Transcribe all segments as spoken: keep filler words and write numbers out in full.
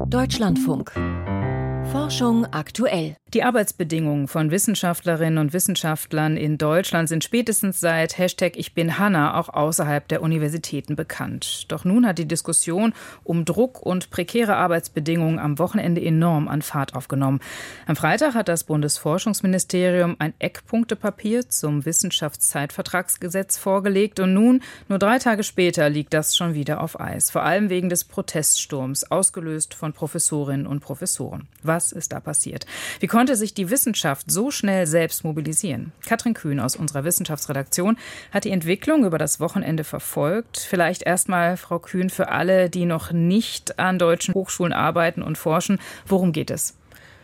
Deutschlandfunk. Forschung aktuell. Die Arbeitsbedingungen von Wissenschaftlerinnen und Wissenschaftlern in Deutschland sind spätestens seit Hashtag Ich bin Hanna auch außerhalb der Universitäten bekannt. Doch nun hat die Diskussion um Druck und prekäre Arbeitsbedingungen am Wochenende enorm an Fahrt aufgenommen. Am Freitag hat das Bundesforschungsministerium ein Eckpunktepapier zum Wissenschaftszeitvertragsgesetz vorgelegt und nun, nur drei Tage später, liegt das schon wieder auf Eis. Vor allem wegen des Proteststurms, ausgelöst von Professorinnen und Professoren. Was ist da passiert? Wie konnte sich die Wissenschaft so schnell selbst mobilisieren? Katrin Kühn aus unserer Wissenschaftsredaktion hat die Entwicklung über das Wochenende verfolgt. Vielleicht erstmal, Frau Kühn, für alle, die noch nicht an deutschen Hochschulen arbeiten und forschen. Worum geht es?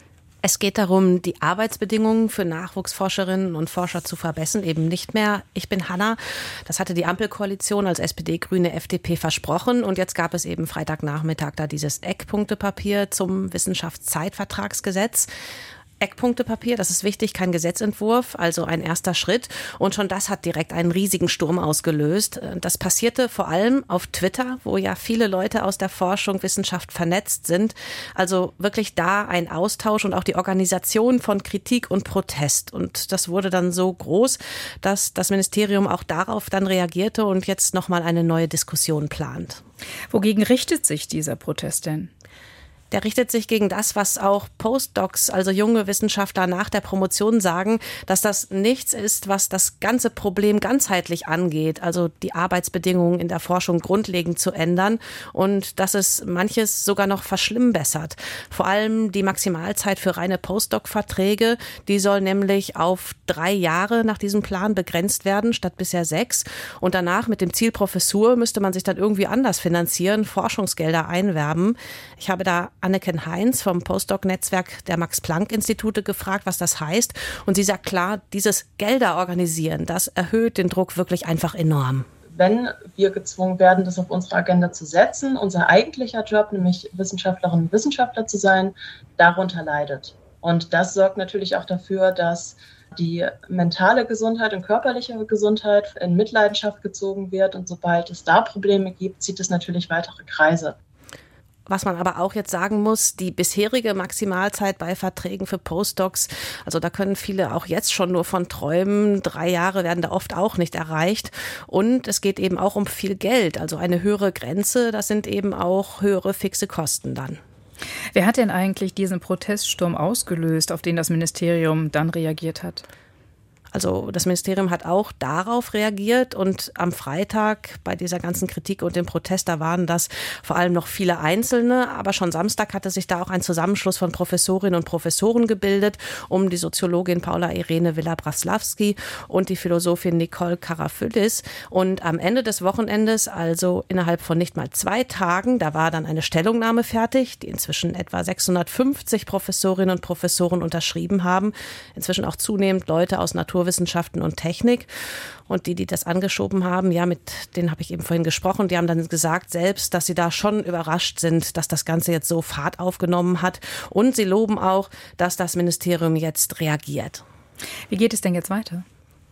Es geht darum, die Arbeitsbedingungen für Nachwuchsforscherinnen und Forscher zu verbessern. Eben nicht mehr Ich bin Hanna. Das hatte die Ampelkoalition als S P D, Grüne, F D P versprochen. Und jetzt gab es eben Freitagnachmittag da dieses Eckpunktepapier zum Wissenschaftszeitvertragsgesetz. Eckpunktepapier, das ist wichtig, kein Gesetzentwurf, also ein erster Schritt. Und schon das hat direkt einen riesigen Sturm ausgelöst. Das passierte vor allem auf Twitter, wo ja viele Leute aus der Forschung, Wissenschaft vernetzt sind. Also wirklich da ein Austausch und auch die Organisation von Kritik und Protest. Und das wurde dann so groß, dass das Ministerium auch darauf dann reagierte und jetzt nochmal eine neue Diskussion plant. Wogegen richtet sich dieser Protest denn? Der richtet sich gegen das, was auch Postdocs, also junge Wissenschaftler nach der Promotion sagen, dass das nichts ist, was das ganze Problem ganzheitlich angeht, also die Arbeitsbedingungen in der Forschung grundlegend zu ändern und dass es manches sogar noch verschlimmbessert. Vor allem die Maximalzeit für reine Postdoc-Verträge, die soll nämlich auf drei Jahre nach diesem Plan begrenzt werden, statt bisher sechs. Und danach mit dem Ziel Professur müsste man sich dann irgendwie anders finanzieren, Forschungsgelder einwerben. Ich habe da Anneken Heinz vom Postdoc-Netzwerk der Max-Planck-Institute gefragt, was das heißt. Und sie sagt klar, dieses Gelder organisieren, das erhöht den Druck wirklich einfach enorm. Wenn wir gezwungen werden, das auf unsere Agenda zu setzen, unser eigentlicher Job, nämlich Wissenschaftlerinnen und Wissenschaftler zu sein, darunter leidet. Und das sorgt natürlich auch dafür, dass die mentale Gesundheit und körperliche Gesundheit in Mitleidenschaft gezogen wird. Und sobald es da Probleme gibt, zieht es natürlich weitere Kreise. Was man aber auch jetzt sagen muss, die bisherige Maximalzeit bei Verträgen für Postdocs, also da können viele auch jetzt schon nur von träumen. Drei Jahre werden da oft auch nicht erreicht. Und es geht eben auch um viel Geld, also eine höhere Grenze. Das sind eben auch höhere fixe Kosten dann. Wer hat denn eigentlich diesen Proteststurm ausgelöst, auf den das Ministerium dann reagiert hat? Also das Ministerium hat auch darauf reagiert und am Freitag bei dieser ganzen Kritik und dem Protest, da waren das vor allem noch viele Einzelne, aber schon Samstag hatte sich da auch ein Zusammenschluss von Professorinnen und Professoren gebildet, um die Soziologin Paula Irene Villa-Braslavsky und die Philosophin Nicole Karafyllis. Und am Ende des Wochenendes, also innerhalb von nicht mal zwei Tagen, da war dann eine Stellungnahme fertig, die inzwischen etwa sechshundertfünfzig Professorinnen und Professoren unterschrieben haben. Inzwischen auch zunehmend Leute aus Natur Wissenschaften und Technik. Und die, die das angeschoben haben, ja, mit denen habe ich eben vorhin gesprochen, die haben dann gesagt selbst, dass sie da schon überrascht sind, dass das Ganze jetzt so Fahrt aufgenommen hat. Und sie loben auch, dass das Ministerium jetzt reagiert. Wie geht es denn jetzt weiter?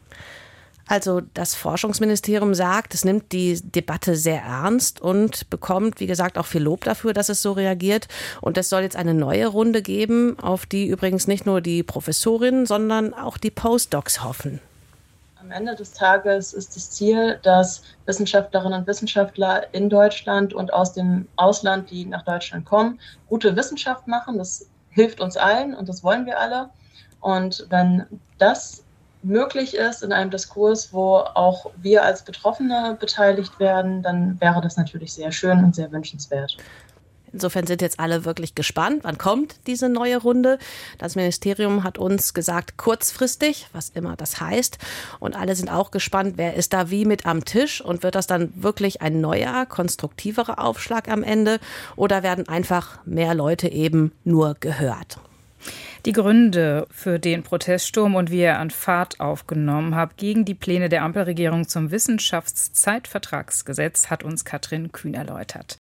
Also das Forschungsministerium sagt, es nimmt die Debatte sehr ernst und bekommt, wie gesagt, auch viel Lob dafür, dass es so reagiert. Und es soll jetzt eine neue Runde geben, auf die übrigens nicht nur die Professorinnen, sondern auch die Postdocs hoffen. Am Ende des Tages ist das Ziel, dass Wissenschaftlerinnen und Wissenschaftler in Deutschland und aus dem Ausland, die nach Deutschland kommen, gute Wissenschaft machen. Das hilft uns allen und das wollen wir alle. Und wenn das möglich ist in einem Diskurs, wo auch wir als Betroffene beteiligt werden, dann wäre das natürlich sehr schön und sehr wünschenswert. Insofern sind jetzt alle wirklich gespannt, wann kommt diese neue Runde. Das Ministerium hat uns gesagt, kurzfristig, was immer das heißt. Und alle sind auch gespannt, wer ist da wie mit am Tisch und wird das dann wirklich ein neuer, konstruktiverer Aufschlag am Ende oder werden einfach mehr Leute eben nur gehört? Die Gründe für den Proteststurm und wie er an Fahrt aufgenommen hat gegen die Pläne der Ampelregierung zum Wissenschaftszeitvertragsgesetz hat uns Katrin Kühn erläutert.